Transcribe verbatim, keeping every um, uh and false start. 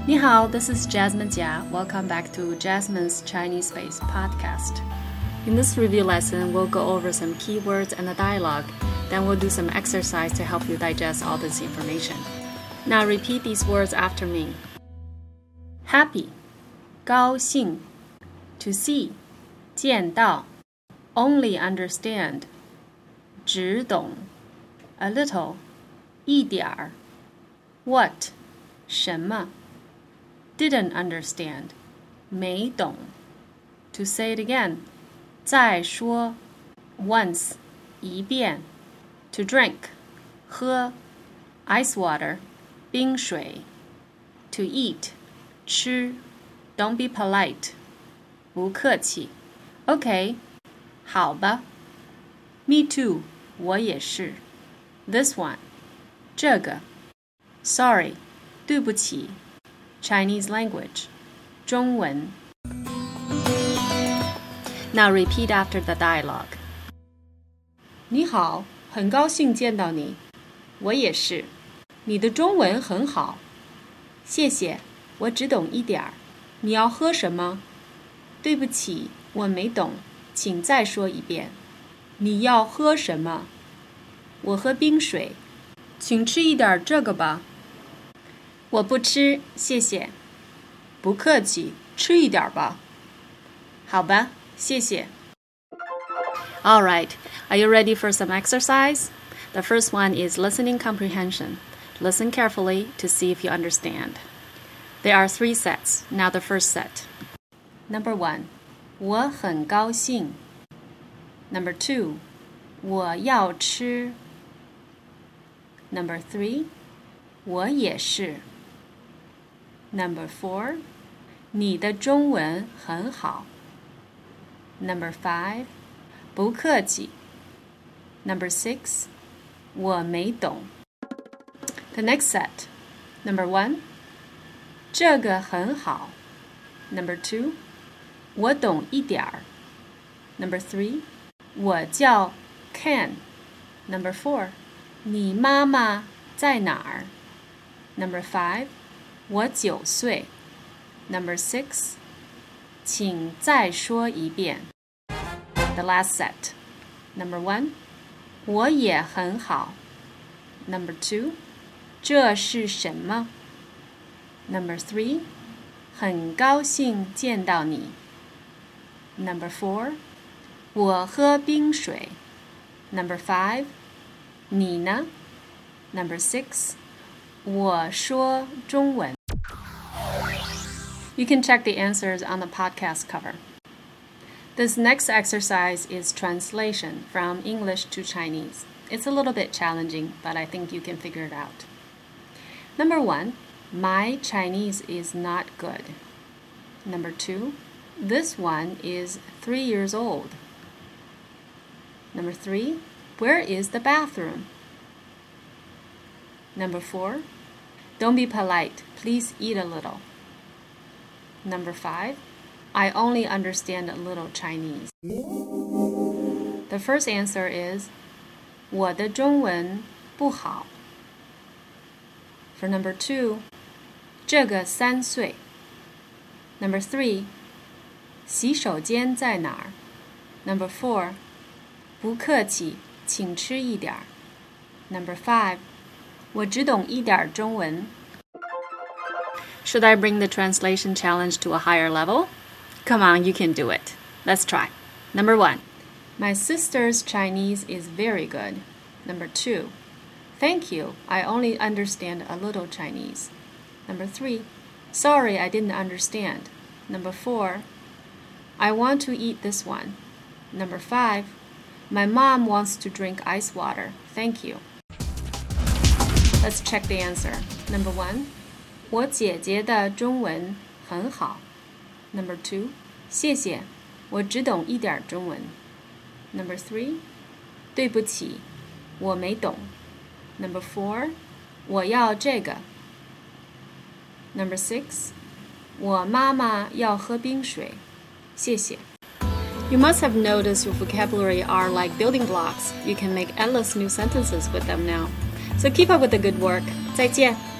你好, this is Jasmine Jia. Welcome back to Jasmine's Chinese Space podcast. In this review lesson, we'll go over some keywords and the dialogue. Then we'll do some exercise to help you digest all this information. Now repeat these words after me. Happy, 高兴 to see, 见到 only understand, 只懂 a little, 一点儿 what, 什么 didn't understand, 没懂 To say it again, 再说 once, 一遍 To drink, 喝 ice water, 冰水 To eat, 吃 Don't be polite, 不客气 Okay, 好吧 Me too, 我也是 This one, 这个 Sorry, 对不起Chinese language, 中文 Now repeat after the dialogue. 你好，很高兴见到你。我也是。你的中文很好。谢谢，我只懂一点儿。你要喝什么？对不起，我没懂，请再说一遍。你要喝什么？我喝冰水。请吃一点这个吧。我不吃，谢谢。不客气，吃一点吧。好吧，谢谢。All right, are you ready for some exercise? The first one is listening comprehension. Listen carefully to see if you understand. There are three sets. Now the first set. Number one, 我很高兴。Number two, 我要吃。Number three, 我也是。Number four, 你的中文很好。Number five, 不客气。Number six, 我没懂。The next set. Number one, 这个很好。Number two, 我懂一点儿。Number three, 我叫 Ken. Number four, 你妈妈在哪儿？ Number five, 我九岁。Number six, 请再说一遍。The last set. Number one, 我也很好。Number two, 这是什么？ Number three, 很高兴见到你。Number four, 我喝冰水。Number five, 你呢？ Number six, 我说中文。You can check the answers on the podcast cover. This next exercise is translation from English to Chinese. It's a little bit challenging, but I think you can figure it out. Number one, my Chinese is not good. Number two, this one is three years old. Number three, where is the bathroom? Number four, don't be polite, please eat a little. Number five, I only understand a little Chinese. The first answer is 我的中文不好。For number two, 这个三岁。Number three, 洗手间在哪儿？ Number four, 不客气，请吃一点儿。Number five, 我只懂一点中文。Should I bring the translation challenge to a higher level? Come on, you can do it. Let's try. Number one, my sister's Chinese is very good. Number two, thank you, I only understand a little Chinese. Number three, sorry, I didn't understand. Number four, I want to eat this one. Number five, my mom wants to drink ice water. Thank you. Let's check the answer. Number one, 我姐姐的中文很好。Number two, 谢谢，我只懂一点中文。Number three, 对不起，我没懂。Number four, 我要这个。Number six, 我妈妈要喝冰水，谢谢。You must have noticed your vocabulary are like building blocks. You can make endless new sentences with them now. So keep up with the good work. 再见。